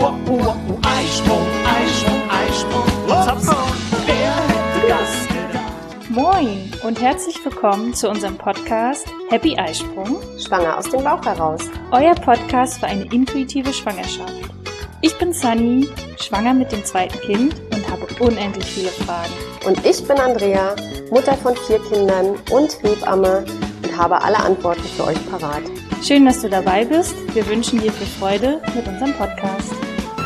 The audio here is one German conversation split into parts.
Eisprung, Eisprung, Eisprung. Hoppla, wer hätte das gedacht? Moin und herzlich willkommen zu unserem Podcast Happy Eisprung. Schwanger aus dem Bauch heraus. Euer Podcast für eine intuitive Schwangerschaft. Ich bin Sunny, schwanger mit dem zweiten Kind und habe unendlich viele Fragen. Und ich bin Andrea, Mutter von 4 Kindern und Hebamme und habe alle Antworten für euch parat. Schön, dass du dabei bist. Wir wünschen dir viel Freude mit unserem Podcast.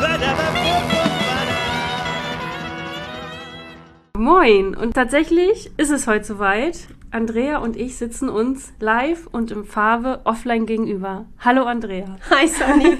Moin! Und tatsächlich ist es heute soweit. Andrea und ich sitzen uns live und in Farbe offline gegenüber. Hallo Andrea. Hi Sunny.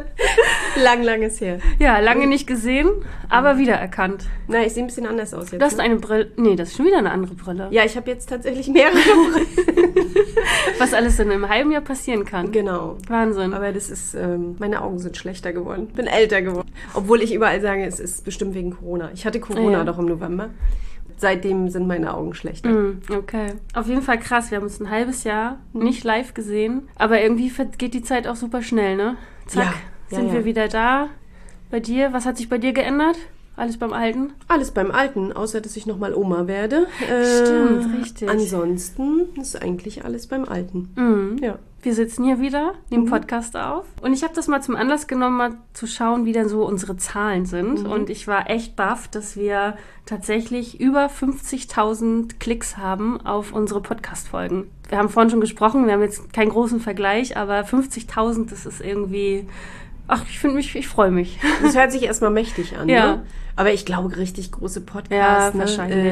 lang ist her. Ja, lange nicht gesehen, aber wiedererkannt. Na, ich sehe ein bisschen anders aus jetzt. Du hast eine Brille. Nee, das ist schon wieder eine andere Brille. Ja, ich habe jetzt tatsächlich mehrere Brillen. Was alles in einem halben Jahr passieren kann. Genau. Wahnsinn. Aber das ist, meine Augen sind schlechter geworden. Bin älter geworden. Obwohl ich überall sage, es ist bestimmt wegen Corona. Ich hatte Corona doch im November. Seitdem sind meine Augen schlechter. Okay. Auf jeden Fall krass. Wir haben uns ein halbes Jahr nicht live gesehen. Aber irgendwie geht die Zeit auch super schnell, ne? Zack, sind wir wieder da. Bei dir, was hat sich bei dir geändert? Alles beim Alten? Alles beim Alten, außer dass ich nochmal Oma werde. Stimmt, richtig. Ansonsten ist eigentlich alles beim Alten. Ja. Wir sitzen hier wieder, nehmen Podcast auf. Und ich habe das mal zum Anlass genommen, mal zu schauen, wie dann so unsere Zahlen sind. Und ich war echt baff, dass wir tatsächlich über 50.000 Klicks haben auf unsere Podcast-Folgen. Wir haben vorhin schon gesprochen, wir haben jetzt keinen großen Vergleich, aber 50.000, das ist irgendwie... Ach, ich freue mich. Das hört sich erstmal mächtig an, ja. Ne? Aber ich glaube, richtig große Podcasts, ja, wahrscheinlich.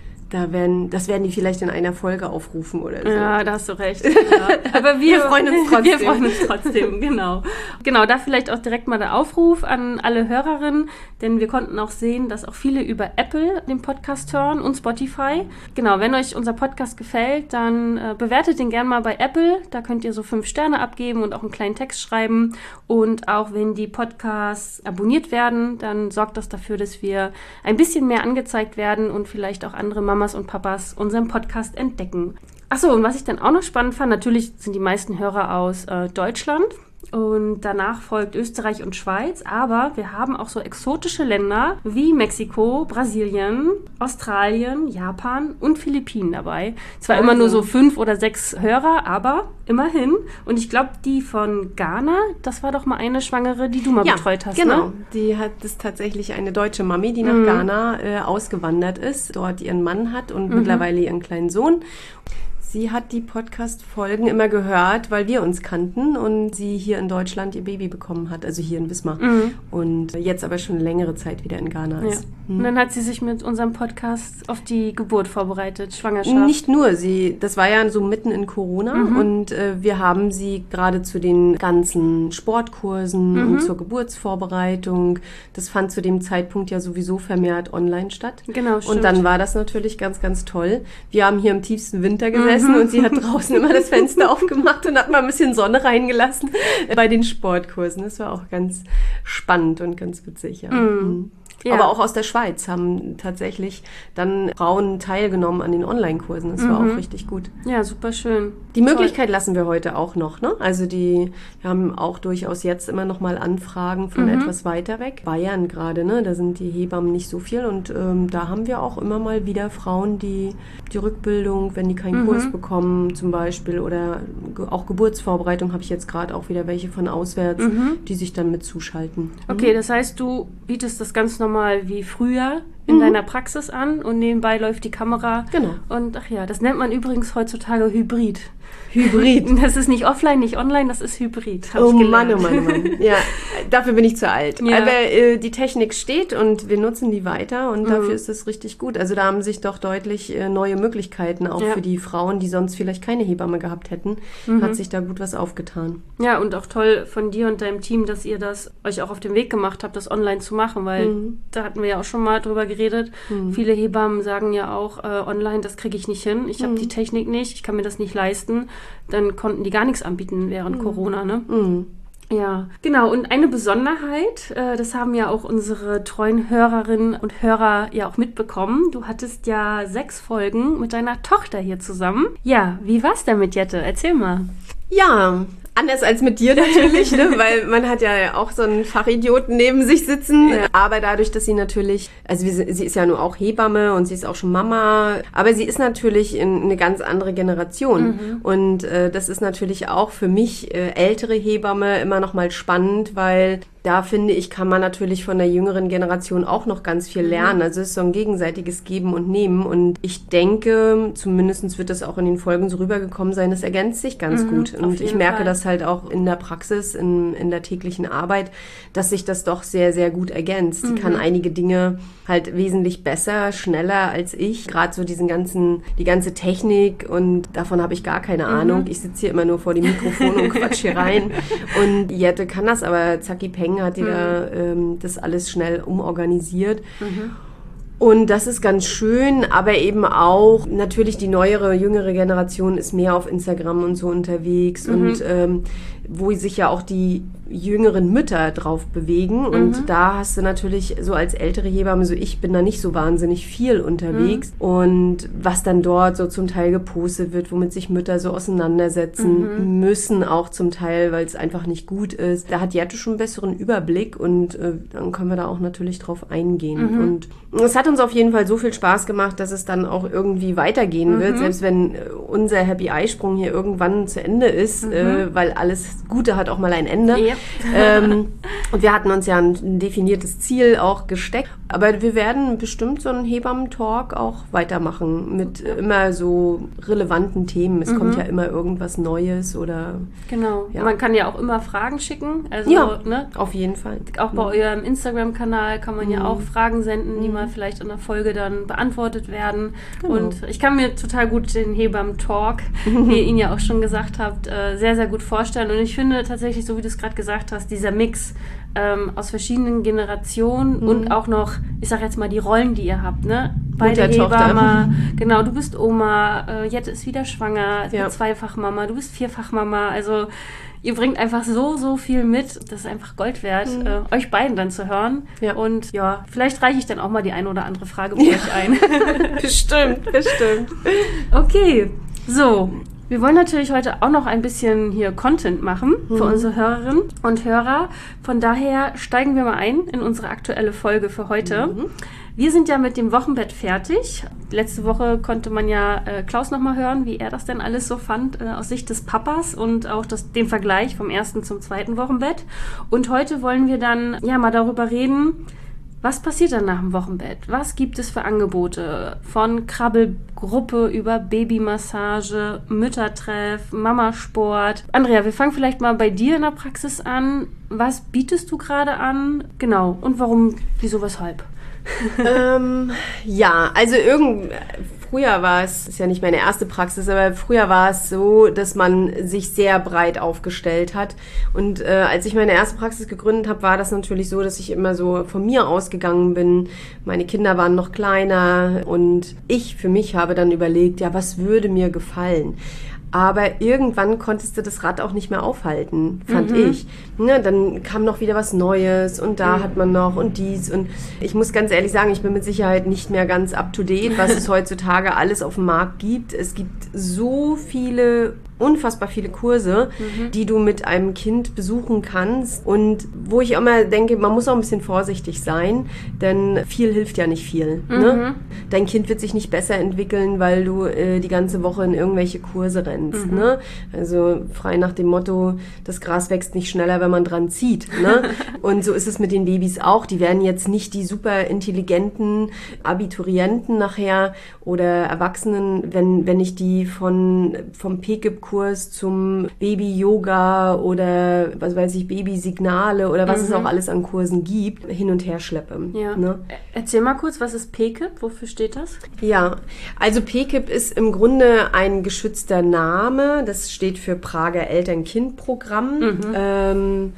Das werden die vielleicht in einer Folge aufrufen oder so. Ja, da hast du recht. Ja. Aber wir freuen uns trotzdem. Wir freuen uns trotzdem, genau. Genau, da vielleicht auch direkt mal der Aufruf an alle Hörerinnen, denn wir konnten auch sehen, dass auch viele über Apple den Podcast hören und Spotify. Genau, wenn euch unser Podcast gefällt, dann bewertet den gerne mal bei Apple. Da könnt ihr so 5 Sterne abgeben und auch einen kleinen Text schreiben. Und auch wenn die Podcasts abonniert werden, dann sorgt das dafür, dass wir ein bisschen mehr angezeigt werden und vielleicht auch andere Mamas und Papas unseren Podcast entdecken. Achso, und was ich dann auch noch spannend fand, natürlich sind die meisten Hörer aus Deutschland und danach folgt Österreich und Schweiz, aber wir haben auch so exotische Länder wie Mexiko, Brasilien, Australien, Japan und Philippinen dabei. Zwar immer nur so 5 oder 6 Hörer, aber immerhin. Und ich glaube, die von Ghana, das war doch mal eine Schwangere, die du mal betreut hast, genau. Ne? Die ist tatsächlich eine deutsche Mami, die nach Ghana ausgewandert ist, dort ihren Mann hat und mittlerweile ihren kleinen Sohn. Sie hat die Podcast-Folgen immer gehört, weil wir uns kannten und sie hier in Deutschland ihr Baby bekommen hat, also hier in Wismar. Und jetzt aber schon eine längere Zeit wieder in Ghana ist. Ja. Und dann hat sie sich mit unserem Podcast auf die Geburt vorbereitet, Schwangerschaft. Nicht nur, das war ja so mitten in Corona und wir haben sie gerade zu den ganzen Sportkursen und zur Geburtsvorbereitung, das fand zu dem Zeitpunkt ja sowieso vermehrt online statt. Genau, stimmt. Und dann war das natürlich ganz, ganz toll. Wir haben hier im tiefsten Winter gesessen und sie hat draußen immer das Fenster aufgemacht und hat mal ein bisschen Sonne reingelassen bei den Sportkursen. Das war auch ganz spannend und ganz witzig, ja. Ja. Aber auch aus der Schweiz haben tatsächlich dann Frauen teilgenommen an den Online-Kursen. Das war auch richtig gut. Ja, super schön. Die Möglichkeit lassen wir heute auch noch, ne? Also wir haben auch durchaus jetzt immer noch mal Anfragen von etwas weiter weg. Bayern gerade, ne? Da sind die Hebammen nicht so viel und da haben wir auch immer mal wieder Frauen, die Rückbildung, wenn die keinen Kurs bekommen zum Beispiel oder auch Geburtsvorbereitung, habe ich jetzt gerade auch wieder welche von auswärts, die sich dann mit zuschalten. Okay, das heißt, du bietest das ganz normal wie früher in deiner Praxis an und nebenbei läuft die Kamera. Genau. Und ach ja, das nennt man übrigens heutzutage Hybrid. Hybrid. Das ist nicht offline, nicht online, das ist Hybrid. Oh Mann, oh Mann, oh Mann. Ja, dafür bin ich zu alt. Ja. Aber die Technik steht und wir nutzen die weiter und dafür ist es richtig gut. Also da haben sich doch deutlich neue Möglichkeiten auch für die Frauen, die sonst vielleicht keine Hebamme gehabt hätten, hat sich da gut was aufgetan. Ja, und auch toll von dir und deinem Team, dass ihr das euch auch auf den Weg gemacht habt, das online zu machen, weil da hatten wir ja auch schon mal drüber geredet. Viele Hebammen sagen ja auch, online, das kriege ich nicht hin. Ich habe die Technik nicht, ich kann mir das nicht leisten. Dann konnten die gar nichts anbieten während Corona, ne? Ja, genau. Und eine Besonderheit, das haben ja auch unsere treuen Hörerinnen und Hörer ja auch mitbekommen. Du hattest ja 6 Folgen mit deiner Tochter hier zusammen. Ja, wie war's denn mit Jette? Erzähl mal. Ja, Anders als mit dir natürlich, ne? Weil man hat ja auch so einen Fachidioten neben sich sitzen. Ja. Aber dadurch, dass sie natürlich, also sie ist ja nur auch Hebamme und sie ist auch schon Mama, aber sie ist natürlich eine ganz andere Generation. Und das ist natürlich auch für mich ältere Hebamme immer noch mal spannend, weil da finde ich, kann man natürlich von der jüngeren Generation auch noch ganz viel lernen. Also es ist so ein gegenseitiges Geben und Nehmen. Und ich denke, zumindest wird das auch in den Folgen so rübergekommen sein, das ergänzt sich ganz gut. Und ich merke das halt auch in der Praxis, in der täglichen Arbeit, dass sich das doch sehr, sehr gut ergänzt. Sie kann einige Dinge halt wesentlich besser, schneller als ich. Gerade so die ganze Technik, und davon habe ich gar keine Ahnung. Ich sitze hier immer nur vor dem Mikrofon und quatsch hier rein. Und Jette kann das aber zacki peng, hat die da das alles schnell umorganisiert. Und das ist ganz schön, aber eben auch natürlich die neuere, jüngere Generation ist mehr auf Instagram und so unterwegs und wo sich ja auch die jüngeren Mütter drauf bewegen. Und da hast du natürlich so als ältere Hebamme, so ich bin da nicht so wahnsinnig viel unterwegs. Und was dann dort so zum Teil gepostet wird, womit sich Mütter so auseinandersetzen müssen, auch zum Teil, weil es einfach nicht gut ist. Da hat Jette schon einen besseren Überblick und dann können wir da auch natürlich drauf eingehen. Und es hat uns auf jeden Fall so viel Spaß gemacht, dass es dann auch irgendwie weitergehen wird, selbst wenn unser Happy-Eisprung hier irgendwann zu Ende ist, weil alles Gute hat auch mal ein Ende. Ja. Und wir hatten uns ja ein definiertes Ziel auch gesteckt. Aber wir werden bestimmt so einen Hebammen-Talk auch weitermachen mit immer so relevanten Themen. Es kommt ja immer irgendwas Neues oder... Genau. Ja. Man kann ja auch immer Fragen schicken. Also, ja, ne? Auf jeden Fall. Auch bei eurem Instagram-Kanal kann man ja auch Fragen senden, die mal vielleicht in der Folge dann beantwortet werden. Genau. Und ich kann mir total gut den Hebammen-Talk, wie ihr ihn ja auch schon gesagt habt, sehr, sehr gut vorstellen. Und ich finde tatsächlich, so wie du es gerade gesagt hast, dieser Mix aus verschiedenen Generationen und auch noch, ich sag jetzt mal, die Rollen, die ihr habt, ne? Beide Hebamme, genau, du bist Oma, Jette ist wieder schwanger, ja. Zweifachmama, du bist Vierfachmama, also ihr bringt einfach so viel mit, das ist einfach Gold wert, euch beiden dann zu hören. Ja. Und ja, vielleicht reiche ich dann auch mal die eine oder andere Frage bei euch ein. Bestimmt. Okay, so. Wir wollen natürlich heute auch noch ein bisschen hier Content machen für unsere Hörerinnen und Hörer. Von daher steigen wir mal ein in unsere aktuelle Folge für heute. Wir sind ja mit dem Wochenbett fertig. Letzte Woche konnte man ja Klaus nochmal hören, wie er das denn alles so fand aus Sicht des Papas und auch den Vergleich vom ersten zum zweiten Wochenbett. Und heute wollen wir dann ja mal darüber reden, was passiert dann nach dem Wochenbett? Was gibt es für Angebote? Von Krabbelgruppe über Babymassage, Müttertreff, Mamasport. Andrea, wir fangen vielleicht mal bei dir in der Praxis an. Was bietest du gerade an? Genau. Und warum, wieso, weshalb? Ja, also früher war es, ist ja nicht meine erste Praxis, aber früher war es so, dass man sich sehr breit aufgestellt hat. Und als ich meine erste Praxis gegründet habe, war das natürlich so, dass ich immer so von mir ausgegangen bin. Meine Kinder waren noch kleiner und ich für mich habe dann überlegt, ja, was würde mir gefallen? Aber irgendwann konntest du das Rad auch nicht mehr aufhalten, fand ich. Ne, dann kam noch wieder was Neues und da hat man noch und dies. Und ich muss ganz ehrlich sagen, ich bin mit Sicherheit nicht mehr ganz up to date, was es heutzutage alles auf dem Markt gibt. Es gibt so viele, unfassbar viele Kurse, die du mit einem Kind besuchen kannst. Und wo ich immer denke, man muss auch ein bisschen vorsichtig sein, denn viel hilft ja nicht viel. Ne? Dein Kind wird sich nicht besser entwickeln, weil du die ganze Woche in irgendwelche Kurse rennst. Ne? Also frei nach dem Motto, das Gras wächst nicht schneller, wenn man dran zieht. Ne? Und so ist es mit den Babys auch. Die werden jetzt nicht die super intelligenten Abiturienten nachher oder Erwachsenen, wenn ich die vom PKIP-Kurs zum Baby-Yoga oder was weiß ich, Babysignale oder was es auch alles an Kursen gibt, hin und her schleppe. Ja. Ne? Erzähl mal kurz, was ist PKIP? Wofür steht das? Ja, also PKIP ist im Grunde ein geschützter Name. Das steht für Prager Eltern-Kind-Programm.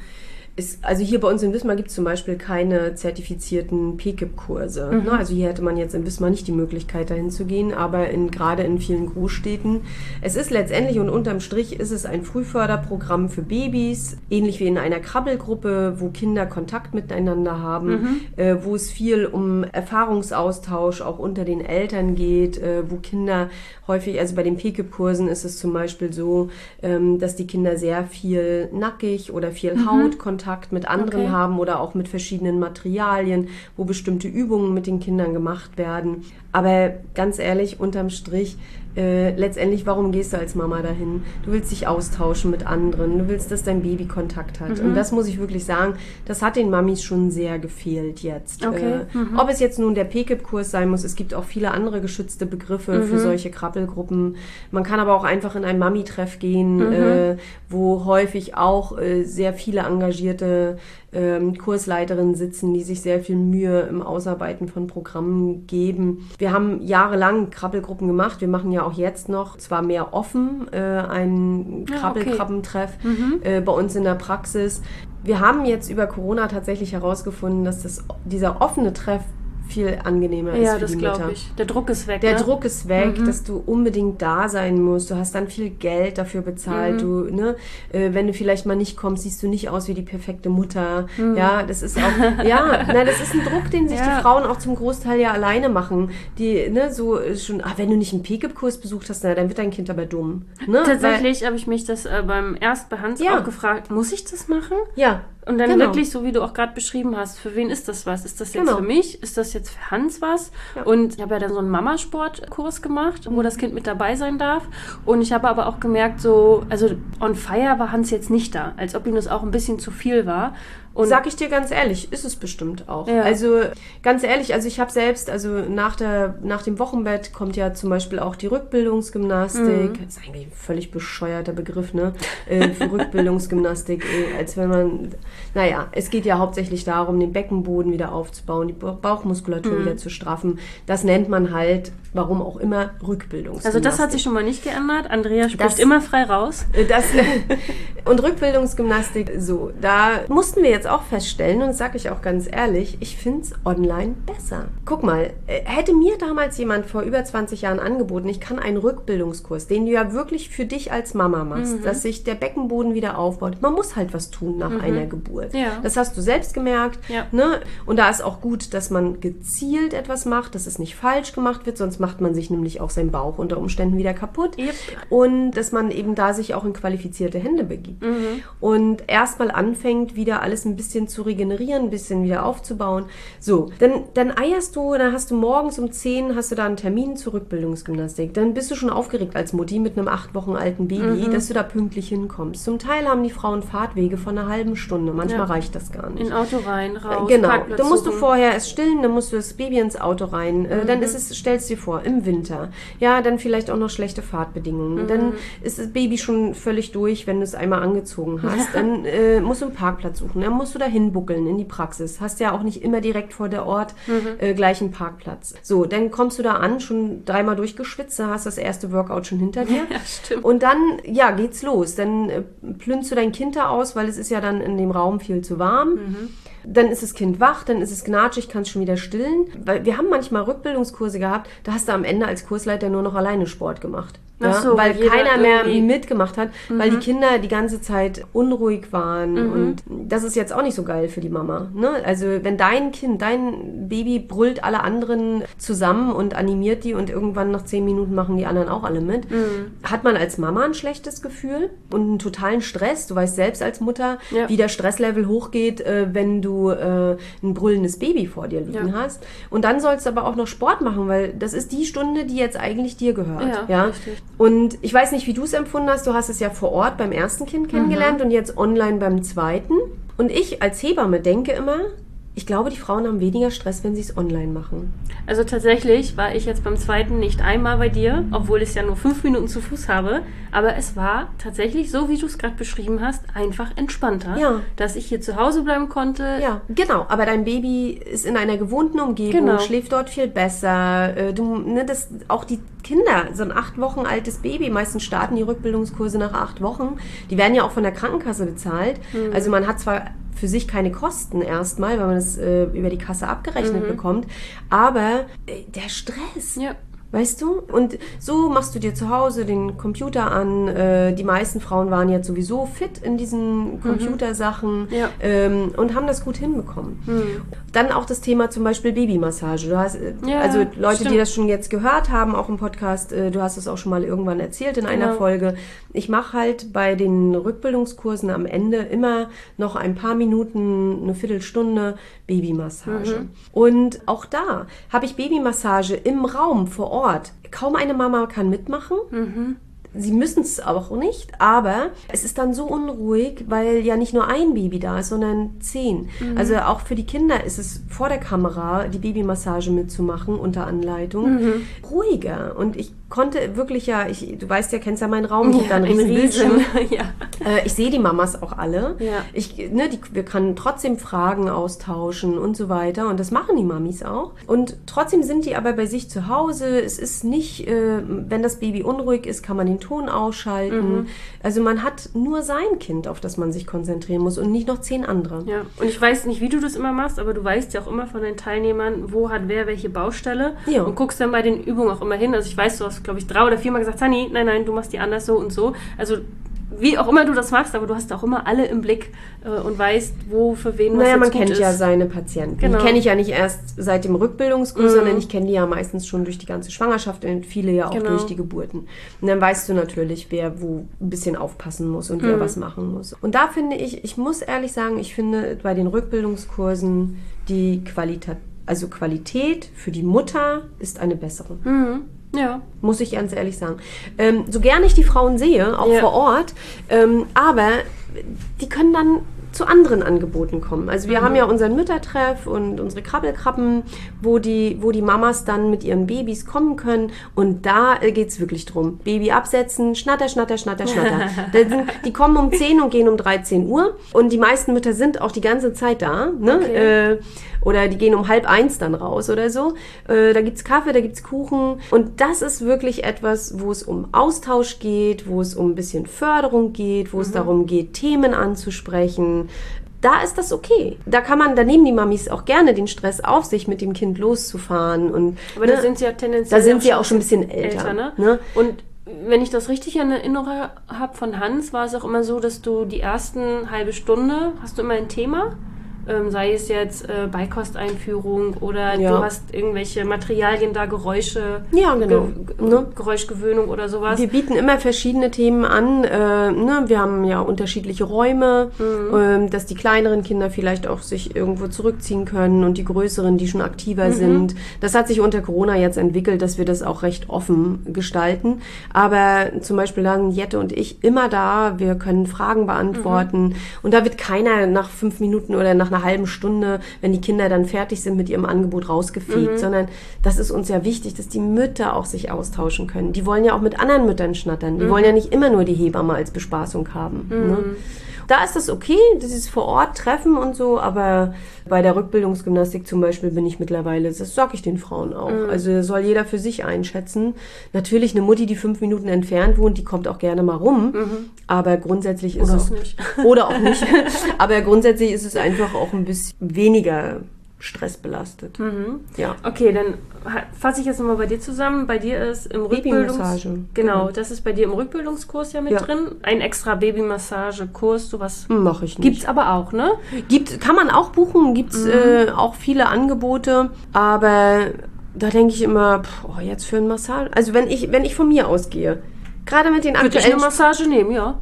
Also hier bei uns in Wismar gibt es zum Beispiel keine zertifizierten PKIP-Kurse. Ne? Also hier hätte man jetzt in Wismar nicht die Möglichkeit, dahin zu gehen, aber gerade in vielen Großstädten. Es ist letztendlich und unterm Strich ist es ein Frühförderprogramm für Babys, ähnlich wie in einer Krabbelgruppe, wo Kinder Kontakt miteinander haben, wo es viel um Erfahrungsaustausch auch unter den Eltern geht, wo Kinder häufig, also bei den PKIP-Kursen ist es zum Beispiel so, dass die Kinder sehr viel nackig oder viel Hautkontakt mit anderen haben oder auch mit verschiedenen Materialien, wo bestimmte Übungen mit den Kindern gemacht werden. Aber ganz ehrlich, unterm Strich, letztendlich, warum gehst du als Mama dahin? Du willst dich austauschen mit anderen, du willst, dass dein Baby Kontakt hat. Und das muss ich wirklich sagen, das hat den Mamis schon sehr gefehlt jetzt. Ob es jetzt nun der PKIP-Kurs sein muss, es gibt auch viele andere geschützte Begriffe für solche Krabbelgruppen. Man kann aber auch einfach in ein Mami-Treff gehen, wo häufig auch sehr viele engagierte Kursleiterinnen sitzen, die sich sehr viel Mühe im Ausarbeiten von Programmen geben. Wir haben jahrelang Krabbelgruppen gemacht. Wir machen ja auch jetzt noch, zwar mehr offen, einen Krabbelkrabbentreff bei uns in der Praxis. Wir haben jetzt über Corona tatsächlich herausgefunden, dass dieser offene Treff viel angenehmer ist für die Mütter. Ja, das glaube ich. Der Druck ist weg. Der Druck ist weg, dass du unbedingt da sein musst. Du hast dann viel Geld dafür bezahlt. Du, wenn du vielleicht mal nicht kommst, siehst du nicht aus wie die perfekte Mutter. Ja, das ist auch, das ist ein Druck, den sich die Frauen auch zum Großteil ja alleine machen. Die, so schon, wenn du nicht einen PKIP-Kurs besucht hast, dann wird dein Kind aber dumm. Ne? Tatsächlich habe ich mich das beim Erst bei Hans auch gefragt, muss ich das machen? Ja. Und dann wirklich, so wie du auch gerade beschrieben hast, für wen ist das was? Ist das jetzt für mich? Ist das jetzt für Hans was? Ja. Und ich habe ja dann so einen Mamasportkurs gemacht, wo das Kind mit dabei sein darf. Und ich habe aber auch gemerkt, also on fire war Hans jetzt nicht da, als ob ihm das auch ein bisschen zu viel war. Und sag ich dir ganz ehrlich, ist es bestimmt auch. Ja. Also ganz ehrlich, ich habe selbst, nach dem Wochenbett kommt ja zum Beispiel auch die Rückbildungsgymnastik. Das ist eigentlich ein völlig bescheuerter Begriff, ne? Für Rückbildungsgymnastik, als wenn man, es geht ja hauptsächlich darum, den Beckenboden wieder aufzubauen, die Bauchmuskulatur wieder zu straffen. Das nennt man halt, warum auch immer, Rückbildungsgymnastik. Also das hat sich schon mal nicht geändert. Andrea spricht immer frei raus. Und Rückbildungsgymnastik, da mussten wir jetzt auch feststellen, und das sage ich auch ganz ehrlich, ich finde es online besser. Guck mal, hätte mir damals jemand vor über 20 Jahren angeboten, ich kann einen Rückbildungskurs, den du ja wirklich für dich als Mama machst, dass sich der Beckenboden wieder aufbaut. Man muss halt was tun nach einer Geburt. Ja. Das hast du selbst gemerkt. Ja. Ne? Und da ist auch gut, dass man gezielt etwas macht, dass es nicht falsch gemacht wird, sonst macht man sich nämlich auch seinen Bauch unter Umständen wieder kaputt. Yep. Und dass man eben da sich auch in qualifizierte Hände begibt. Und erstmal anfängt, wieder alles ein bisschen zu regenerieren, ein bisschen wieder aufzubauen. So, dann eierst du, dann hast du morgens um 10 hast du da einen Termin zur Rückbildungsgymnastik. Dann bist du schon aufgeregt als Mutti mit einem 8 Wochen alten Baby, dass du da pünktlich hinkommst. Zum Teil haben die Frauen Fahrtwege von einer halben Stunde. Manchmal reicht das gar nicht. In Auto rein, raus, genau. Dann musst du vorher es stillen, dann musst du das Baby ins Auto rein. Dann stellst du dir vor, im Winter. Ja, dann vielleicht auch noch schlechte Fahrtbedingungen. Dann ist das Baby schon völlig durch, wenn du es einmal angezogen hast. Dann musst du einen Parkplatz suchen. Dann musst du da hinbuckeln in die Praxis. Hast ja auch nicht immer direkt vor der Ort gleich einen Parkplatz. So, dann kommst du da an, schon 3-mal durchgeschwitzt, da hast das erste Workout schon hinter dir. Ja, stimmt. Und dann, geht's los. Dann plünst du dein Kind da aus, weil es ist ja dann in dem Raum viel zu warm. Dann ist das Kind wach, dann ist es gnatschig, kannst schon wieder stillen. Weil wir haben manchmal Rückbildungskurse gehabt, da hast du am Ende als Kursleiter nur noch alleine Sport gemacht. Ja, so, weil keiner mehr mitgemacht hat, weil die Kinder die ganze Zeit unruhig waren. Und das ist jetzt auch nicht so geil für die Mama. Ne? Also wenn dein Baby brüllt alle anderen zusammen und animiert die und irgendwann nach 10 Minuten machen die anderen auch alle mit, hat man als Mama ein schlechtes Gefühl und einen totalen Stress. Du weißt selbst als Mutter, wie der Stresslevel hochgeht, wenn du ein brüllendes Baby vor dir liegen hast. Und dann sollst du aber auch noch Sport machen, weil das ist die Stunde, die jetzt eigentlich dir gehört. Ja? Richtig. Und ich weiß nicht, wie du es empfunden hast. Du hast es ja vor Ort beim ersten Kind kennengelernt und jetzt online beim zweiten. Und ich als Hebamme denke immer, ich glaube, die Frauen haben weniger Stress, wenn sie es online machen. Also tatsächlich war ich jetzt beim zweiten nicht einmal bei dir, obwohl ich es ja nur 5 Minuten zu Fuß habe. Aber es war tatsächlich, so wie du es gerade beschrieben hast, einfach entspannter. Dass ich hier zu Hause bleiben konnte. Ja, genau. Aber dein Baby ist in einer gewohnten Umgebung, schläft dort viel besser. Auch die Kinder, so ein 8 Wochen altes Baby, meistens starten die Rückbildungskurse nach 8 Wochen. Die werden ja auch von der Krankenkasse bezahlt. Also man hat zwar für sich keine Kosten erstmal, weil man es über die Kasse abgerechnet bekommt. Aber der Stress... Ja. Weißt du? Und so machst du dir zu Hause den Computer an. Die meisten Frauen waren jetzt sowieso fit in diesen Computersachen und haben das gut hinbekommen. Dann auch das Thema zum Beispiel Babymassage. Du hast, also Leute, die das schon jetzt gehört haben, auch im Podcast, du hast es auch schon mal irgendwann erzählt in einer Folge. Ich mache halt bei den Rückbildungskursen am Ende immer noch ein paar Minuten, eine Viertelstunde Babymassage. Und auch da habe ich Babymassage im Raum vor Ort. Kaum eine Mama kann mitmachen. Sie müssen es auch nicht, aber es ist dann so unruhig, weil ja nicht nur ein Baby da ist, sondern 10. Also auch für die Kinder ist es vor der Kamera, die Babymassage mitzumachen unter Anleitung, ruhiger. Und ich konnte wirklich du weißt ja, kennst ja meinen Raum, ich habe da einen riesen Bildschirm. Ich sehe die Mamas auch alle. Wir können trotzdem Fragen austauschen und so weiter. Und das machen die Mamis auch. Und trotzdem sind die aber bei sich zu Hause. Es ist nicht, wenn das Baby unruhig ist, kann man den Ton ausschalten. Also man hat nur sein Kind, auf das man sich konzentrieren muss und nicht noch 10 andere. Ja, und ich weiß nicht, wie du das immer machst, aber du weißt ja auch immer von den Teilnehmern, wo hat wer welche Baustelle und guckst dann bei den Übungen auch immer hin. Also ich weiß, du hast, glaube ich, 3 oder 4 Mal gesagt, Hanni, nein, du machst die anders so und so. Also wie auch immer du das machst, aber du hast auch immer alle im Blick und weißt, wo für wen was jetzt man gut kennt ist. Ja seine Patienten. Genau. Die kenne ich ja nicht erst seit dem Rückbildungskurs, sondern ich kenne die ja meistens schon durch die ganze Schwangerschaft und viele ja auch durch die Geburten. Und dann weißt du natürlich, wer wo ein bisschen aufpassen muss und wer was machen muss. Und da finde ich muss ehrlich sagen, ich finde bei den Rückbildungskursen die Qualität für die Mutter ist eine bessere. Ja. Muss ich ganz ehrlich sagen. So gern ich die Frauen sehe, auch vor Ort, aber die können dann zu anderen Angeboten kommen. Also wir haben ja unseren Müttertreff und unsere Krabbelkrabben, wo die Mamas dann mit ihren Babys kommen können und da geht's wirklich drum. Baby absetzen, schnatter, schnatter, schnatter, schnatter. Die kommen um 10 und gehen um 13 Uhr und die meisten Mütter sind auch die ganze Zeit da, ne? Okay. Oder die gehen um 12:30 dann raus oder so. Da gibt's Kaffee, da gibt's Kuchen. Und das ist wirklich etwas, wo es um Austausch geht, wo es um ein bisschen Förderung geht, wo es darum geht, Themen anzusprechen. Da ist das okay. Da nehmen die Mamis auch gerne den Stress auf sich, mit dem Kind loszufahren. Aber da sind sie ja tendenziell da sind sie auch schon ein bisschen älter. Ne? Und wenn ich das richtig in Erinnerung habe von Hans, war es auch immer so, dass du die ersten halbe Stunde, hast du immer ein Thema? Sei es jetzt Beikosteinführung oder du hast irgendwelche Materialien da, Geräusche, Geräuschgewöhnung oder sowas. Wir bieten immer verschiedene Themen an. Wir haben ja unterschiedliche Räume, dass die kleineren Kinder vielleicht auch sich irgendwo zurückziehen können und die größeren, die schon aktiver sind. Das hat sich unter Corona jetzt entwickelt, dass wir das auch recht offen gestalten. Aber zum Beispiel da sind Jette und ich immer da. Wir können Fragen beantworten und da wird keiner nach 5 Minuten oder nach einer halben Stunde, wenn die Kinder dann fertig sind mit ihrem Angebot, rausgefegt, sondern das ist uns ja wichtig, dass die Mütter auch sich austauschen können. Die wollen ja auch mit anderen Müttern schnattern. Die wollen ja nicht immer nur die Hebamme als Bespaßung haben. Ne? Da ist das okay, das ist vor Ort Treffen und so, aber bei der Rückbildungsgymnastik zum Beispiel bin ich mittlerweile, das sage ich den Frauen auch, also soll jeder für sich einschätzen. Natürlich eine Mutti, die 5 Minuten entfernt wohnt, die kommt auch gerne mal rum, aber grundsätzlich ist es nicht. Oder auch nicht, aber grundsätzlich ist es einfach auch ein bisschen weniger stressbelastet. Ja. Okay, dann fasse ich jetzt nochmal bei dir zusammen. Bei dir ist im Babymassage. Genau, das ist bei dir im Rückbildungskurs ja mit drin. Ein extra Babymassagekurs, sowas mache ich nicht. Gibt's aber auch, ne? Kann man auch buchen, gibt's auch viele Angebote, aber da denke ich immer, jetzt für ein Massage. Also wenn ich von mir ausgehe, gerade mit den aktuellen... Würde ich eine Massage nehmen, ja.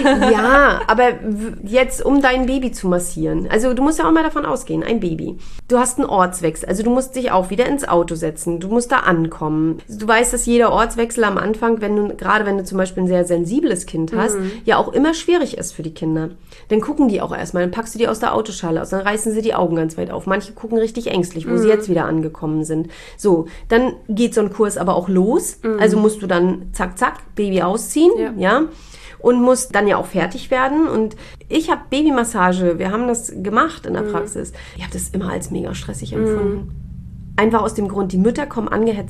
Ja, aber jetzt, um dein Baby zu massieren. Also du musst ja auch mal davon ausgehen, ein Baby. Du hast einen Ortswechsel, also du musst dich auch wieder ins Auto setzen. Du musst da ankommen. Du weißt, dass jeder Ortswechsel am Anfang, gerade wenn du zum Beispiel ein sehr sensibles Kind hast, ja auch immer schwierig ist für die Kinder. Dann gucken die auch erstmal, dann packst du die aus der Autoschale aus, dann reißen sie die Augen ganz weit auf. Manche gucken richtig ängstlich, wo sie jetzt wieder angekommen sind. So, dann geht so ein Kurs aber auch los. Also musst du dann zack, zack, Baby ausziehen, ja, und muss dann ja auch fertig werden. Und ich habe Babymassage, wir haben das gemacht in der Praxis. Ich habe das immer als mega stressig empfunden. Einfach aus dem Grund, die Mütter kommen angehetzt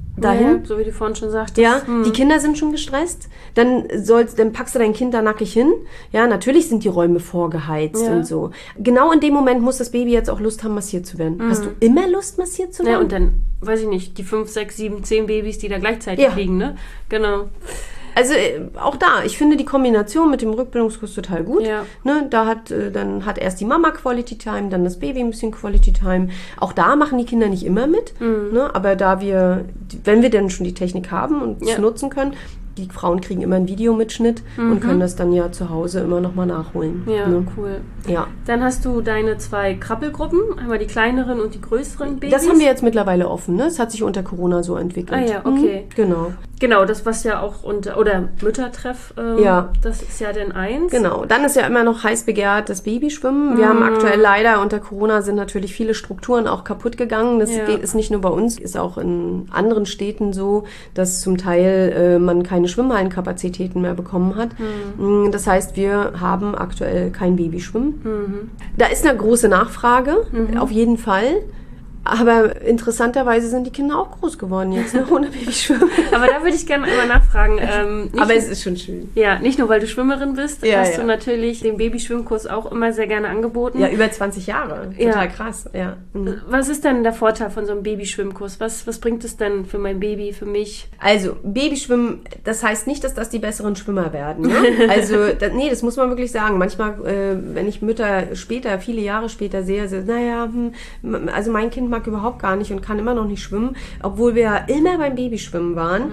dahin. Ja, so wie du vorhin schon sagtest. Ja, die Kinder sind schon gestresst. Dann packst du dein Kind da nackig hin. Ja, natürlich sind die Räume vorgeheizt und so. Genau in dem Moment muss das Baby jetzt auch Lust haben, massiert zu werden. Hast du immer Lust, massiert zu werden? Ja, und dann, weiß ich nicht, die 5, 6, 7, 10 Babys, die da gleichzeitig liegen, ne? Genau. Also auch da, ich finde die Kombination mit dem Rückbildungskurs total gut. Ja. Ne, dann hat erst die Mama Quality Time, dann das Baby ein bisschen Quality Time. Auch da machen die Kinder nicht immer mit. Ne, aber wenn wir dann schon die Technik haben und es nutzen können, die Frauen kriegen immer einen Videomitschnitt und können das dann ja zu Hause immer nochmal nachholen. Ja, ne? cool. Ja. Dann hast du deine 2 Krabbelgruppen, einmal die kleineren und die größeren Babys. Das haben wir jetzt mittlerweile offen, ne? Das hat sich unter Corona so entwickelt. Ah ja, okay. Genau. Genau, das was ja auch oder Müttertreff, das ist ja dann 1. Genau, dann ist ja immer noch heiß begehrt das Babyschwimmen. Wir haben aktuell leider unter Corona sind natürlich viele Strukturen auch kaputt gegangen. Das ist nicht nur bei uns, ist auch in anderen Städten so, dass zum Teil man keine Schwimmhallenkapazitäten mehr bekommen hat. Das heißt, wir haben aktuell kein Babyschwimmen. Da ist eine große Nachfrage, auf jeden Fall. Aber interessanterweise sind die Kinder auch groß geworden jetzt, ne? Ohne Babyschwimmen. Aber da würde ich gerne einmal nachfragen. Aber es ist schon schön. Ja, nicht nur, weil du Schwimmerin bist, hast du natürlich den Babyschwimmkurs auch immer sehr gerne angeboten. Ja, über 20 Jahre. Total krass. Ja. Was ist denn der Vorteil von so einem Babyschwimmkurs? Was bringt es denn für mein Baby, für mich? Also, Babyschwimmen, das heißt nicht, dass das die besseren Schwimmer werden. Ne? Also, das muss man wirklich sagen. Manchmal, wenn ich Mütter viele Jahre später sehe, also mein Kind mag überhaupt gar nicht und kann immer noch nicht schwimmen, obwohl wir ja immer beim Babyschwimmen waren.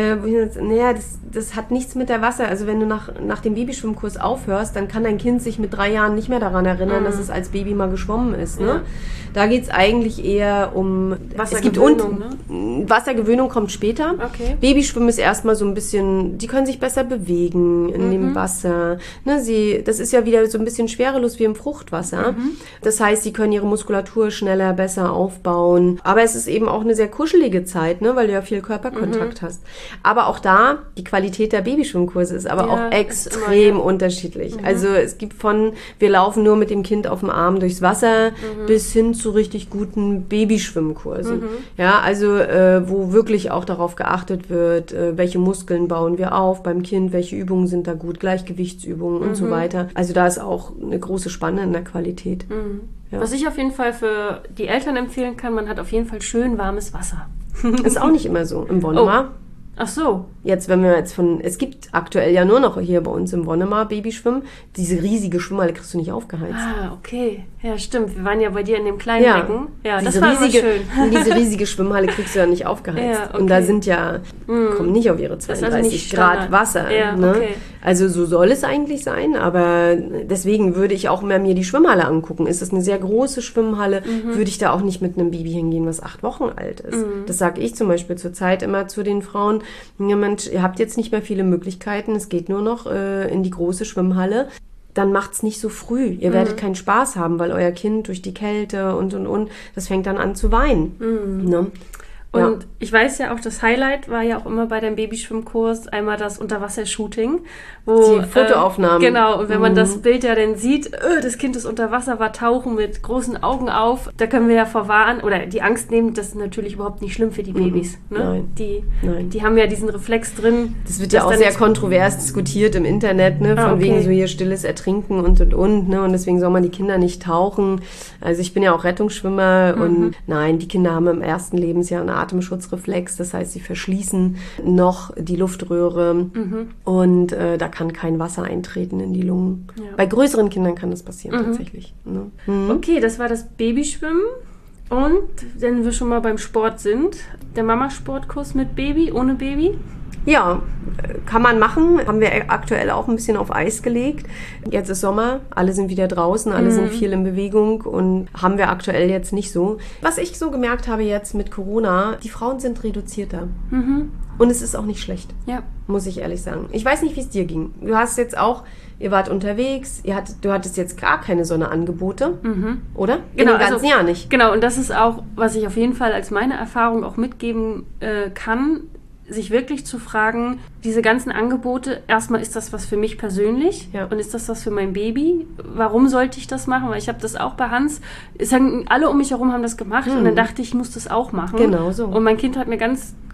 Das hat nichts mit der Wasser. Also wenn du nach dem Babyschwimmkurs aufhörst, dann kann dein Kind sich mit 3 Jahren nicht mehr daran erinnern, dass es als Baby mal geschwommen ist. Ne? Ja. Da geht es eigentlich eher um Wassergewöhnung. Wassergewöhnung kommt später. Okay. Babyschwimmen ist erstmal so ein bisschen, die können sich besser bewegen in dem Wasser. Ne, das ist ja wieder so ein bisschen schwerelos wie im Fruchtwasser. Das heißt, sie können ihre Muskulatur schneller, besser aufbauen. Aber es ist eben auch eine sehr kuschelige Zeit, ne, weil du ja viel Körperkontakt hast. Aber auch da, die Qualität der Babyschwimmkurse ist aber auch extrem unterschiedlich. Also es gibt wir laufen nur mit dem Kind auf dem Arm durchs Wasser bis hin zu richtig guten Babyschwimmkursen. Ja, also wo wirklich auch darauf geachtet wird, welche Muskeln bauen wir auf beim Kind, welche Übungen sind da gut, Gleichgewichtsübungen und so weiter. Also da ist auch eine große Spanne in der Qualität. Ja. Was ich auf jeden Fall für die Eltern empfehlen kann, man hat auf jeden Fall schön warmes Wasser. Ist auch nicht immer so im Wonnemar. Ach so. Jetzt, wenn wir jetzt es gibt aktuell ja nur noch hier bei uns im Wonnemar Babyschwimmen, diese riesige Schwimmhalle kriegst du nicht aufgeheizt. Ah, okay. Ja, stimmt. Wir waren ja bei dir in dem kleinen Becken. Ja, das war riesige, schön. Diese riesige Schwimmhalle kriegst du ja nicht aufgeheizt. Ja, okay. Und da sind kommen nicht auf ihre 32 Grad Wasser. Ja, ne? Okay. Also so soll es eigentlich sein, aber deswegen würde ich auch mehr mir die Schwimmhalle angucken. Ist das eine sehr große Schwimmhalle, würde ich da auch nicht mit einem Baby hingehen, was 8 Wochen alt ist. Das sage ich zum Beispiel zurzeit immer zu den Frauen. Ja, Mensch, ihr habt jetzt nicht mehr viele Möglichkeiten, es geht nur noch in die große Schwimmhalle. Dann macht's nicht so früh. Ihr werdet keinen Spaß haben, weil euer Kind durch die Kälte und, das fängt dann an zu weinen. Ne? Und ich weiß ja auch, das Highlight war ja auch immer bei deinem Babyschwimmkurs einmal das Unterwasser-Shooting. Die Fotoaufnahmen. Genau, und wenn man das Bild ja dann sieht, das Kind ist unter Wasser, war tauchen mit großen Augen auf, da können wir ja vorwarnen oder die Angst nehmen, das ist natürlich überhaupt nicht schlimm für die Babys. Ne? Nein. Die haben ja diesen Reflex drin. Das wird ja auch sehr kontrovers diskutiert im Internet, ne? Von wegen so hier stilles Ertrinken und. Ne? Und deswegen soll man die Kinder nicht tauchen. Also ich bin ja auch Rettungsschwimmer und nein, die Kinder haben im ersten Lebensjahr eine Atemschutzreflex, das heißt, sie verschließen noch die Luftröhre und da kann kein Wasser eintreten in die Lungen. Ja. Bei größeren Kindern kann das passieren tatsächlich. Ne? Okay, das war das Babyschwimmen und wenn wir schon mal beim Sport sind, der Mamasportkurs mit Baby, ohne Baby? Ja, kann man machen. Haben wir aktuell auch ein bisschen auf Eis gelegt. Jetzt ist Sommer, alle sind wieder draußen, alle sind viel in Bewegung und haben wir aktuell jetzt nicht so. Was ich so gemerkt habe jetzt mit Corona, die Frauen sind reduzierter. Und es ist auch nicht schlecht, muss ich ehrlich sagen. Ich weiß nicht, wie es dir ging. Du hast jetzt auch, ihr wart unterwegs, du hattest jetzt gar keine Sonderangebote, oder? Genau, in dem ganzen Jahr nicht. Genau, und das ist auch, was ich auf jeden Fall als meine Erfahrung auch mitgeben kann, sich wirklich zu fragen, diese ganzen Angebote, erstmal ist das was für mich persönlich und ist das was für mein Baby? Warum sollte ich das machen? Weil ich habe das auch bei Hans, alle um mich herum haben das gemacht und dann dachte ich muss das auch machen. Genau so. Und mein Kind hat mir ganz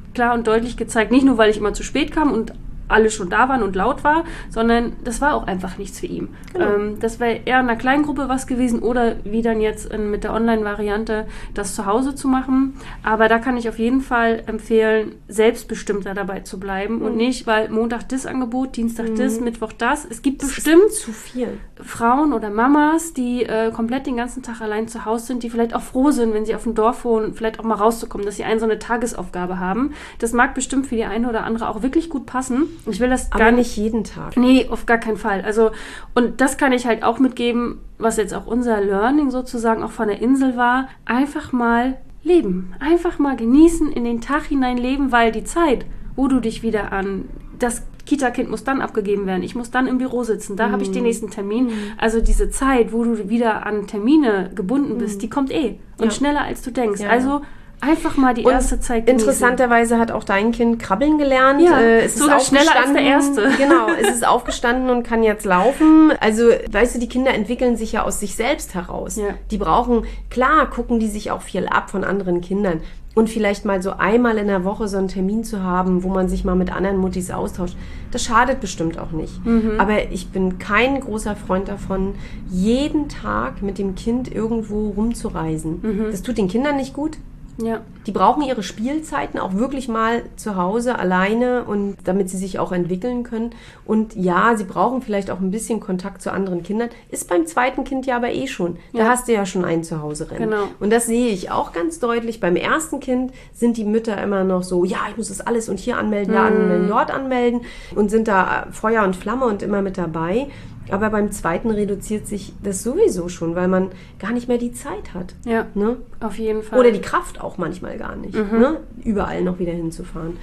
klar und deutlich gezeigt, nicht nur, weil ich immer zu spät kam und alle schon da waren und laut war, sondern das war auch einfach nichts für ihn. Genau. Das wäre eher in einer kleinen Gruppe was gewesen oder wie dann jetzt mit der Online-Variante das zu Hause zu machen. Aber da kann ich auf jeden Fall empfehlen, selbstbestimmter dabei zu bleiben und nicht, weil Montag das Angebot, Dienstag das, Mittwoch das. Es gibt bestimmt zu viel Frauen oder Mamas, die komplett den ganzen Tag allein zu Hause sind, die vielleicht auch froh sind, wenn sie auf dem Dorf wohnen, vielleicht auch mal rauszukommen, dass sie so eine Tagesaufgabe haben. Das mag bestimmt für die eine oder andere auch wirklich gut passen. Ich will das gar nicht jeden Tag. Nee, auf gar keinen Fall. Also, und das kann ich halt auch mitgeben, was jetzt auch unser Learning sozusagen auch von der Insel war. Einfach mal leben. Einfach mal genießen, in den Tag hinein leben, weil die Zeit, wo du dich wieder an das Kita-Kind muss dann abgegeben werden, ich muss dann im Büro sitzen, da habe ich den nächsten Termin. Also diese Zeit, wo du wieder an Termine gebunden bist, die kommt und schneller als du denkst. Ja. Also einfach mal die erste Zeit genießen. Interessanterweise hat auch dein Kind krabbeln gelernt. Ja, es sogar ist schneller als der Erste. Genau, es ist aufgestanden und kann jetzt laufen. Also, weißt du, die Kinder entwickeln sich ja aus sich selbst heraus. Ja. Die brauchen, klar, gucken die sich auch viel ab von anderen Kindern. Und vielleicht mal so einmal in der Woche so einen Termin zu haben, wo man sich mal mit anderen Muttis austauscht, das schadet bestimmt auch nicht. Aber ich bin kein großer Freund davon, jeden Tag mit dem Kind irgendwo rumzureisen. Das tut den Kindern nicht gut. Ja. Die brauchen ihre Spielzeiten auch wirklich mal zu Hause alleine und damit sie sich auch entwickeln können. Und ja, sie brauchen vielleicht auch ein bisschen Kontakt zu anderen Kindern. Ist beim zweiten Kind ja aber schon. Da hast du ja schon einen zu Hause rennen. Genau. Und das sehe ich auch ganz deutlich. Beim ersten Kind sind die Mütter immer noch so, ja, ich muss das alles und hier anmelden, da anmelden, dort anmelden und sind da Feuer und Flamme und immer mit dabei. Aber beim zweiten reduziert sich das sowieso schon, weil man gar nicht mehr die Zeit hat. Ja, ne? Auf jeden Fall. Oder die Kraft auch manchmal gar nicht, ne? Überall noch wieder hinzufahren.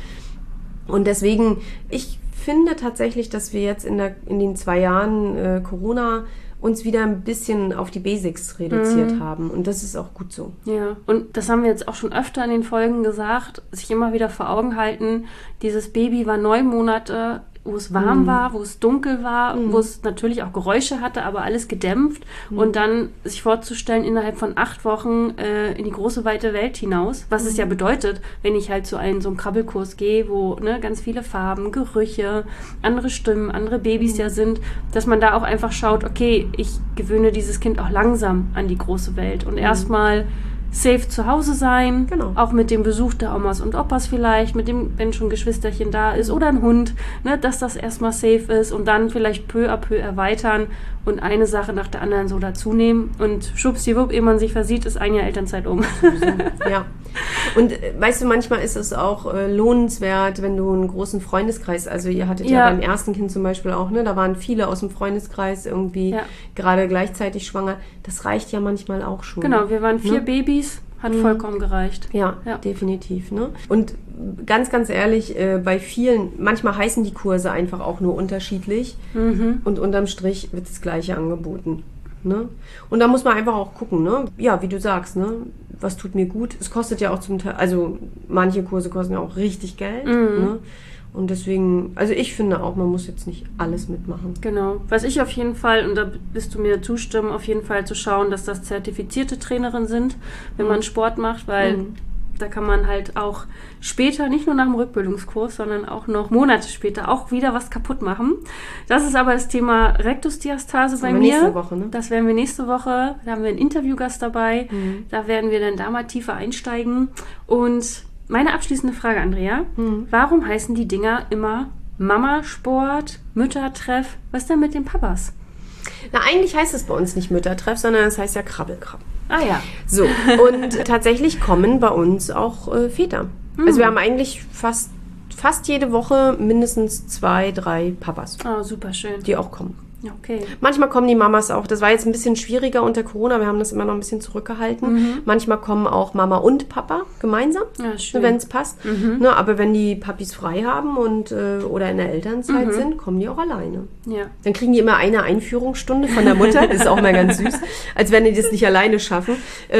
Und deswegen, ich finde tatsächlich, dass wir jetzt in den 2 Jahren Corona uns wieder ein bisschen auf die Basics reduziert haben. Und das ist auch gut so. Ja, und das haben wir jetzt auch schon öfter in den Folgen gesagt, sich immer wieder vor Augen halten, dieses Baby war 9 Monate, wo es warm war, wo es dunkel war, wo es natürlich auch Geräusche hatte, aber alles gedämpft. Und dann sich vorzustellen, innerhalb von 8 Wochen in die große, weite Welt hinaus, was es ja bedeutet, wenn ich halt zu so einem Krabbelkurs gehe, wo ganz viele Farben, Gerüche, andere Stimmen, andere Babys ja sind, dass man da auch einfach schaut, okay, ich gewöhne dieses Kind auch langsam an die große Welt und erstmal safe zu Hause sein, auch mit dem Besuch der Omas und Opas vielleicht, mit dem, wenn schon ein Geschwisterchen da ist oder ein Hund, dass das erstmal safe ist und dann vielleicht peu à peu erweitern und eine Sache nach der anderen so dazu nehmen und schwuppsdiwupp, ehe man sich versieht, ist ein Jahr Elternzeit um. Ja. Und weißt du, manchmal ist es auch lohnenswert, wenn du einen großen Freundeskreis, also ihr hattet ja beim ersten Kind zum Beispiel auch, da waren viele aus dem Freundeskreis irgendwie gerade gleichzeitig schwanger. Das reicht ja manchmal auch schon. Genau, wir waren 4 Babys, hat vollkommen gereicht. Ja, definitiv. Ne? Und ganz, ganz ehrlich, bei vielen, manchmal heißen die Kurse einfach auch nur unterschiedlich und unterm Strich wird das Gleiche angeboten. Ne? Und da muss man einfach auch gucken, ne? Ja, wie du sagst, ne? Was tut mir gut? Es kostet ja auch zum Teil, also manche Kurse kosten ja auch richtig Geld. Ne? Und deswegen, also ich finde auch, man muss jetzt nicht alles mitmachen. Genau. Was ich auf jeden Fall, und da bist du mir zustimmen, auf jeden Fall zu schauen, dass das zertifizierte Trainerinnen sind, wenn man Sport macht, weil da kann man halt auch später, nicht nur nach dem Rückbildungskurs, sondern auch noch Monate später auch wieder was kaputt machen. Das ist aber das Thema Rektusdiastase bei mir. Nächste Woche, ne? Das werden wir nächste Woche. Da haben wir einen Interviewgast dabei. Da werden wir dann da mal tiefer einsteigen. Und meine abschließende Frage, Andrea. Warum heißen die Dinger immer Mama-Sport, Müttertreff? Was ist denn mit den Papas? Na, eigentlich heißt es bei uns nicht Müttertreff, sondern es heißt ja Krabbelkrabb. Ah ja. So, und tatsächlich kommen bei uns auch Väter. Also wir haben eigentlich fast jede Woche mindestens 2, 3 Papas. Oh, super schön. Die auch kommen. Okay. Manchmal kommen die Mamas auch. Das war jetzt ein bisschen schwieriger unter Corona. Wir haben das immer noch ein bisschen zurückgehalten. Manchmal kommen auch Mama und Papa gemeinsam, wenn es passt. Aber wenn die Papis frei haben und oder in der Elternzeit sind, kommen die auch alleine. Ja. Dann kriegen die immer eine Einführungsstunde von der Mutter. Das ist auch mal ganz süß. Als wenn die das nicht alleine schaffen.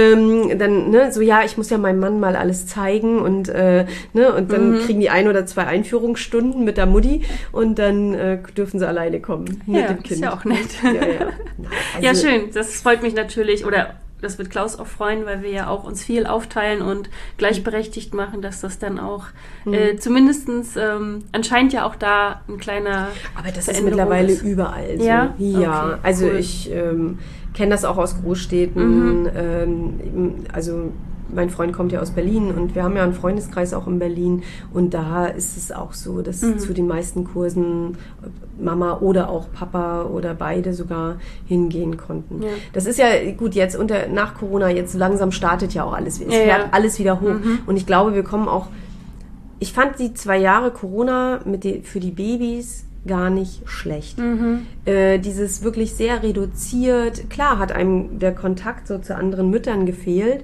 Dann, so, ja, ich muss ja meinem Mann mal alles zeigen. Und dann kriegen die 1 oder 2 Einführungsstunden mit der Mutti. Und dann dürfen sie alleine kommen mit dem Kind. Ist ja auch nett. Ja. Ja, schön. Das freut mich natürlich. Oder das wird Klaus auch freuen, weil wir ja auch uns viel aufteilen und gleichberechtigt machen, dass das dann auch zumindestens anscheinend ja auch da ein kleiner Aber das ist mittlerweile überall so. Ja? Ja, Okay, also cool. ich kenne das auch aus Großstädten. Also mein Freund kommt ja aus Berlin und wir haben ja einen Freundeskreis auch in Berlin und da ist es auch so, dass zu den meisten Kursen Mama oder auch Papa oder beide sogar hingehen konnten. Ja. Das ist ja gut, jetzt nach Corona, jetzt langsam startet ja auch alles. Es fährt alles wieder hoch und ich glaube, wir kommen auch, ich fand die 2 Jahre Corona für die Babys gar nicht schlecht. Dieses wirklich sehr reduziert, klar hat einem der Kontakt so zu anderen Müttern gefehlt.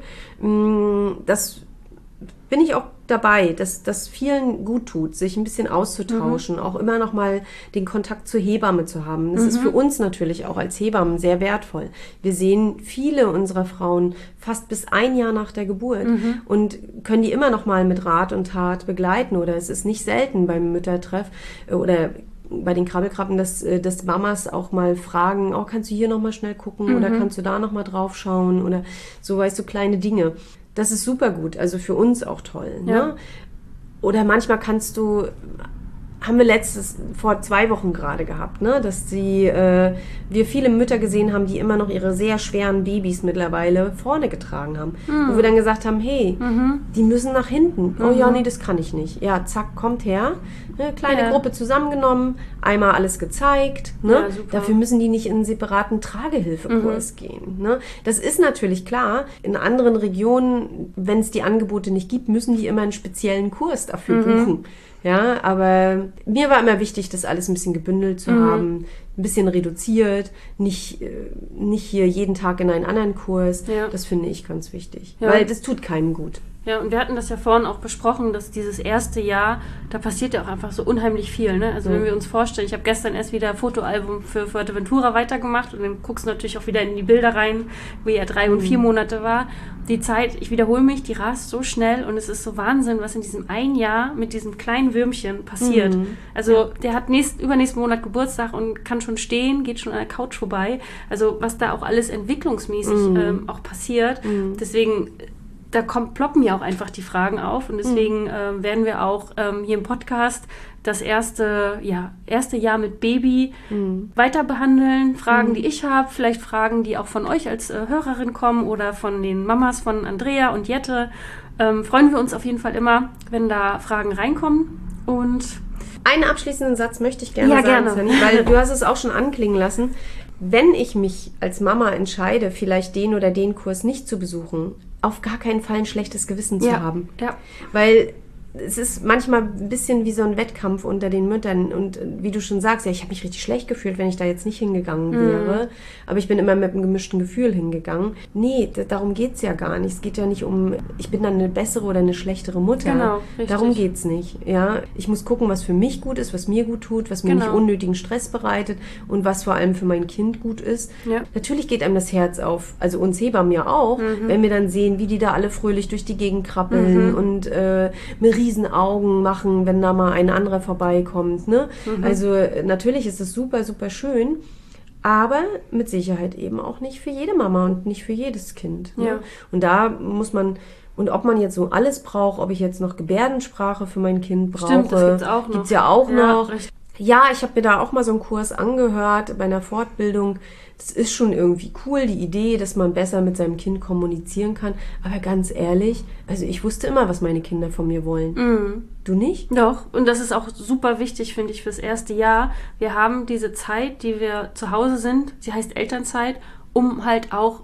Das bin ich auch dabei, dass das vielen gut tut, sich ein bisschen auszutauschen, auch immer noch mal den Kontakt zur Hebamme zu haben. Das ist für uns natürlich auch als Hebammen sehr wertvoll. Wir sehen viele unserer Frauen fast bis 1 Jahr nach der Geburt und können die immer noch mal mit Rat und Tat begleiten oder es ist nicht selten beim Müttertreff oder bei den Krabbelkrabben, dass Mamas auch mal fragen, kannst du hier noch mal schnell gucken oder kannst du da noch mal drauf schauen oder so, weißt du, kleine Dinge. Das ist super gut, also für uns auch toll. Ja. Ne? Oder manchmal haben wir vor 2 Wochen gerade gehabt, ne, dass wir viele Mütter gesehen haben, die immer noch ihre sehr schweren Babys mittlerweile vorne getragen haben. Wo wir dann gesagt haben, hey, die müssen nach hinten. Oh ja, nee, das kann ich nicht. Ja, zack, kommt her. Ne, kleine Gruppe zusammengenommen, einmal alles gezeigt. Ne? Ja, super. Dafür müssen die nicht in einen separaten Tragehilfekurs gehen. Ne? Das ist natürlich klar. In anderen Regionen, wenn es die Angebote nicht gibt, müssen die immer einen speziellen Kurs dafür buchen. Ja, aber mir war immer wichtig, das alles ein bisschen gebündelt zu haben, ein bisschen reduziert, nicht hier jeden Tag in einen anderen Kurs. Ja. Das finde ich ganz wichtig, Ja. weil das tut keinem gut. Ja, und wir hatten das ja vorhin auch besprochen, dass dieses erste Jahr, da passiert ja auch einfach so unheimlich viel. Ne? Also wenn wir uns vorstellen, ich habe gestern erst wieder ein Fotoalbum für Fuerteventura weitergemacht und dann guckst du natürlich auch wieder in die Bilder rein, wo ja 3 und 4 Monate war. Die Zeit, ich wiederhole mich, die rast so schnell und es ist so Wahnsinn, was in diesem 1 Jahr mit diesem kleinen Würmchen passiert. Also der hat übernächsten Monat Geburtstag und kann schon stehen, geht schon an der Couch vorbei. Also was da auch alles entwicklungsmäßig auch passiert. Deswegen da ploppen ja auch einfach die Fragen auf und deswegen werden wir auch hier im Podcast das erste Jahr mit Baby weiter behandeln. Fragen, die ich habe, vielleicht Fragen, die auch von euch als Hörerin kommen oder von den Mamas von Andrea und Jette. Freuen wir uns auf jeden Fall immer, wenn da Fragen reinkommen. Und Einen abschließenden Satz möchte ich gerne sagen, gerne. Sanni, weil du hast es auch schon anklingen lassen. Wenn ich mich als Mama entscheide, vielleicht den oder den Kurs nicht zu besuchen, auf gar keinen Fall ein schlechtes Gewissen zu haben. Ja. Weil es ist manchmal ein bisschen wie so ein Wettkampf unter den Müttern und wie du schon sagst, ja, ich habe mich richtig schlecht gefühlt, wenn ich da jetzt nicht hingegangen wäre, aber ich bin immer mit einem gemischten Gefühl hingegangen. Nee, darum geht's ja gar nicht. Es geht ja nicht um, ich bin dann eine bessere oder eine schlechtere Mutter. Genau, richtig. Darum geht's nicht. Ja, ich muss gucken, was für mich gut ist, was mir gut tut, was mir nicht unnötigen Stress bereitet und was vor allem für mein Kind gut ist. Ja. Natürlich geht einem das Herz auf, also uns Hebammen ja auch, wenn wir dann sehen, wie die da alle fröhlich durch die Gegend krabbeln und mit riesen Augen machen, wenn da mal ein anderer vorbeikommt. Ne? Also natürlich ist es super, super schön, aber mit Sicherheit eben auch nicht für jede Mama und nicht für jedes Kind. Ne? Ja. Und da muss man, und ob man jetzt so alles braucht, ob ich jetzt noch Gebärdensprache für mein Kind brauche, stimmt, das gibt's auch noch. Gibt's ja auch noch. Richtig. Ja, ich habe mir da auch mal so einen Kurs angehört bei einer Fortbildung. Das ist schon irgendwie cool, die Idee, dass man besser mit seinem Kind kommunizieren kann. Aber ganz ehrlich, also ich wusste immer, was meine Kinder von mir wollen. Du nicht? Doch, und das ist auch super wichtig, finde ich, fürs erste Jahr. Wir haben diese Zeit, die wir zu Hause sind, sie heißt Elternzeit, um halt auch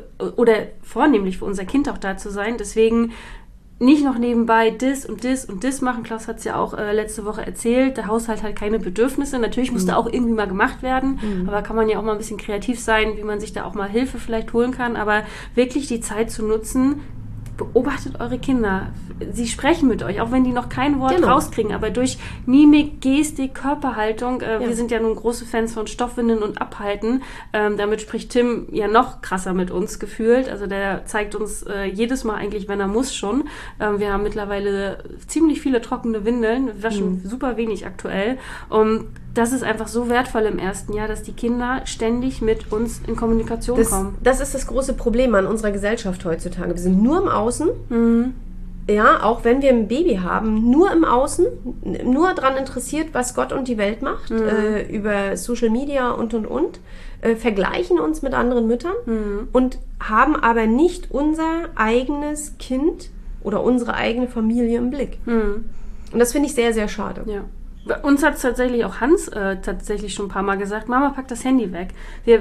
vornehmlich für unser Kind auch da zu sein. Deswegen nicht noch nebenbei das und das und das machen. Klaus hat es ja auch letzte Woche erzählt. Der Haushalt hat keine Bedürfnisse. Natürlich muss da auch irgendwie mal gemacht werden. Aber kann man ja auch mal ein bisschen kreativ sein, wie man sich da auch mal Hilfe vielleicht holen kann. Aber wirklich die Zeit zu nutzen, beobachtet eure Kinder. Sie sprechen mit euch, auch wenn die noch kein Wort rauskriegen, aber durch Mimik, Gestik, Körperhaltung, wir sind ja nun große Fans von Stoffwindeln und Abhalten, damit spricht Tim ja noch krasser mit uns gefühlt, also der zeigt uns jedes Mal eigentlich, wenn er muss schon. Wir haben mittlerweile ziemlich viele trockene Windeln, wir waschen super wenig aktuell, und das ist einfach so wertvoll im ersten Jahr, dass die Kinder ständig mit uns in Kommunikation kommen. Das ist das große Problem an unserer Gesellschaft heutzutage. Wir sind nur im Außen. Ja, auch wenn wir ein Baby haben, nur im Außen, nur daran interessiert, was Gott und die Welt macht, über Social Media und. Vergleichen uns mit anderen Müttern und haben aber nicht unser eigenes Kind oder unsere eigene Familie im Blick. Und das finde ich sehr, sehr schade. Ja. Uns hat tatsächlich auch Hans tatsächlich schon ein paar Mal gesagt, Mama, pack das Handy weg.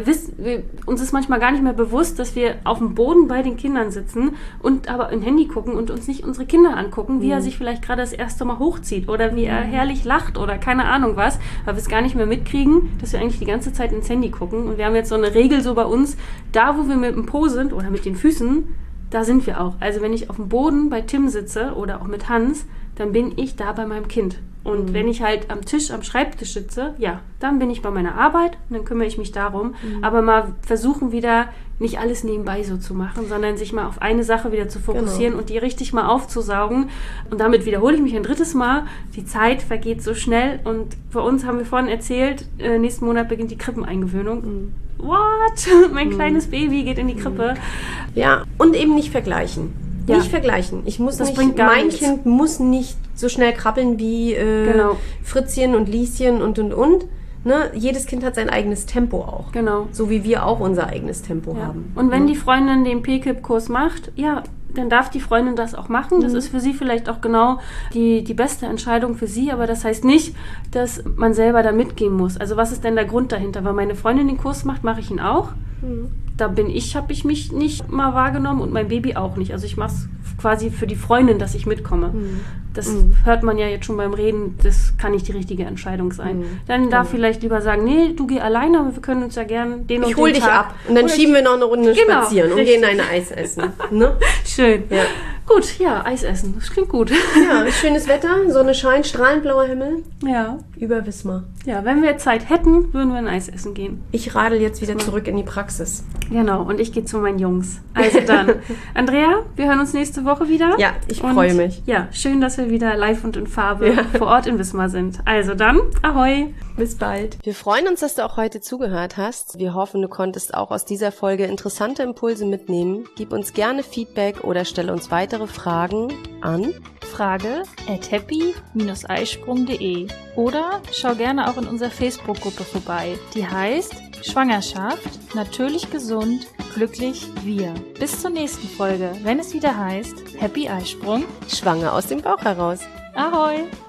Uns ist manchmal gar nicht mehr bewusst, dass wir auf dem Boden bei den Kindern sitzen und aber ein Handy gucken und uns nicht unsere Kinder angucken, wie er sich vielleicht gerade das erste Mal hochzieht oder wie er herrlich lacht oder keine Ahnung was, weil wir es gar nicht mehr mitkriegen, dass wir eigentlich die ganze Zeit ins Handy gucken. Und wir haben jetzt so eine Regel so bei uns, da wo wir mit dem Po sind oder mit den Füßen, da sind wir auch. Also wenn ich auf dem Boden bei Tim sitze oder auch mit Hans, dann bin ich da bei meinem Kind. Und wenn ich halt am Schreibtisch sitze, ja, dann bin ich bei meiner Arbeit und dann kümmere ich mich darum. Aber mal versuchen wieder, nicht alles nebenbei so zu machen, sondern sich mal auf eine Sache wieder zu fokussieren und die richtig mal aufzusaugen. Und damit wiederhole ich mich ein drittes Mal. Die Zeit vergeht so schnell und bei uns haben wir vorhin erzählt, nächsten Monat beginnt die Krippeneingewöhnung. What? Mein kleines Baby geht in die Krippe. Ja, und eben nicht vergleichen. Ja. Nicht vergleichen. Mein Kind muss nicht so schnell krabbeln wie Fritzchen und Lieschen und. Ne? Jedes Kind hat sein eigenes Tempo auch. Genau. So wie wir auch unser eigenes Tempo haben. Und wenn die Freundin den PKIP-Kurs macht, ja, dann darf die Freundin das auch machen. Das ist für sie vielleicht auch genau die beste Entscheidung für sie, aber das heißt nicht, dass man selber da mitgehen muss. Also was ist denn der Grund dahinter? Weil meine Freundin den Kurs macht, mache ich ihn auch. Da habe ich mich nicht mal wahrgenommen und mein Baby auch nicht. Also ich mache es quasi für die Freundin, dass ich mitkomme. Das hört man ja jetzt schon beim Reden, das kann nicht die richtige Entscheidung sein. Dann darf vielleicht lieber sagen, nee, du geh alleine, aber wir können uns ja gern den und den Tag... Ich hol dich ab und dann schieben wir noch eine Runde spazieren und gehen ein Eis essen. Ne? Schön. Ja. Gut, ja, Eis essen, das klingt gut. Ja, schönes Wetter, Sonne scheint, strahlend blauer Himmel. Ja. Über Wismar. Ja, wenn wir Zeit hätten, würden wir ein Eis essen gehen. Ich radel jetzt wieder zurück in die Praxis. Genau, und ich gehe zu meinen Jungs. Also dann, Andrea, wir hören uns nächste Woche wieder. Ja, ich freue mich. Ja, schön, dass wir wieder live und in Farbe vor Ort in Wismar sind. Also dann, ahoi. Bis bald. Wir freuen uns, dass du auch heute zugehört hast. Wir hoffen, du konntest auch aus dieser Folge interessante Impulse mitnehmen. Gib uns gerne Feedback oder stelle uns weitere Fragen an frage@happy-eisprung.de oder schau gerne auch in unserer Facebook-Gruppe vorbei. Die heißt Schwangerschaft, natürlich gesund, glücklich wir. Bis zur nächsten Folge, wenn es wieder heißt Happy Eisprung, schwanger aus dem Bauch heraus. Ahoi!